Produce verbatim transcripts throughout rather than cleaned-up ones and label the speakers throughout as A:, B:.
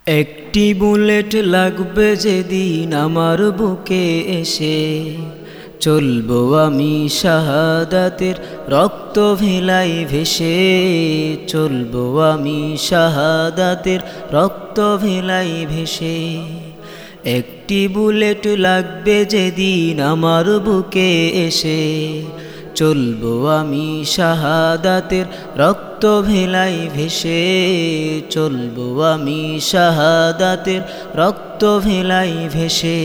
A: একটি বুলেট লাগবে যেদিন আমার বুকে এসে, চলবো আমি শাহাদাতের রক্ত ভেলাই ভেসে। চলবো আমি শাহাদাতের রক্ত ভেলাই ভেসে। একটি বুলেট লাগবে যেদিন আমার বুকে এসে, চলবো আমি শাহাদাতের রক্ত ভেলাই ভেসে। চলবো আমি শাহাদাতের রক্ত ভেলাই ভেসে।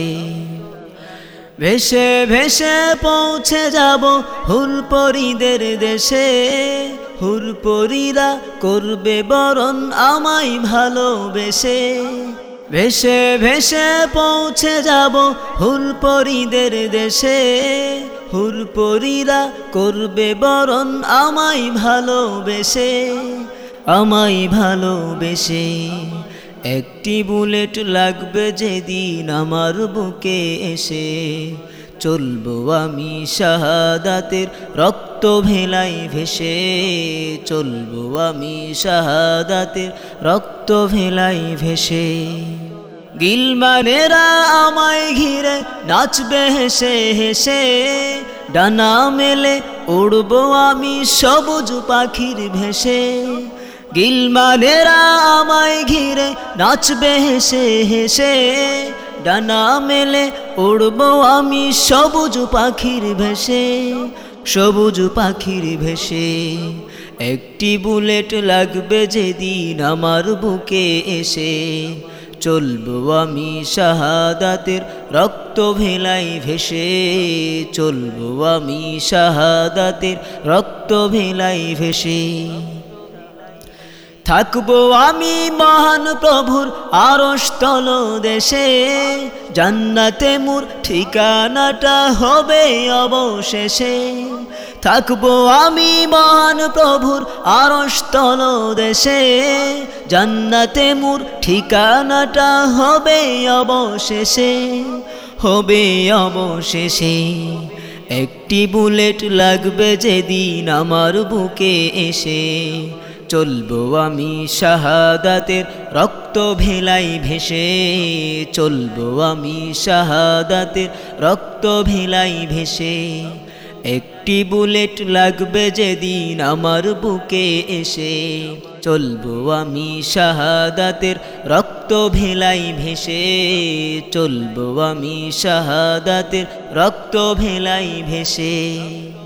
A: ভেসে ভেসে পৌঁছে যাব হুরপরীদের দেশে। হুরপরীরা করবে বরণ আমায় ভালোবেসে। ভেসে ভেসে পৌঁছে যাব হুরপরীদের দেশে। হুরপরীরা করবে বরণ আমায় ভালোবেসে, আমায় ভালোবেসে। একটি বুলেট লাগবে যেদিন আমার বুকে এসে, চলবো আমি শাহাদাতের রক্ত ভেলাই ভেসে। চলবো আমি শাহাদাতের রক্ত ভেলাই ভেসে। গিলমানেরা আমায় ঘিরে নাচবে হেসে হেসে। ডানা মেলে উড়বো আমি সবুজ পাখির ভেসে। গিলমানেরা আমায় ঘিরে নাচবে হেসে হেসে। ডানা মেলে উড়বো আমি সবুজ পাখির ভেসে, সবুজ পাখির ভেসে। একটি বুলেট লাগবে যেদিন আমার বুকে এসে, চলবো আমি শাহাদাতের রক্ত ভেলাই ভেসে। চলবো আমি শাহাদাতের রক্ত ভেলাই ভেসে। থাকবো আমি মহান প্রভুর আরশ তলদেশে। জান্নাতে মোর ঠিকানাটা হবে অবশেষে। থাকবো আমি মহান প্রভুর আরশ তলদেশে। জান্নাতে মোর ঠিকানাটা হবে অবশেষে, হবে অবশেষে। একটি বুলেট লাগবে যেদিন আমার বুকে এসে, চলবো আমি শাহাদাতের রক্ত ভেলাই ভেসে। চলবো আমি শাহাদাতের রক্ত ভেলাই ভেসে। একটি বুলেট লাগবে যেদিন আমার বুকে এসে, চলবো আমি শাহাদাতের রক্ত ভেলাই ভেসে। চলবো আমি শাহাদাতের রক্ত ভেলাই ভেসে।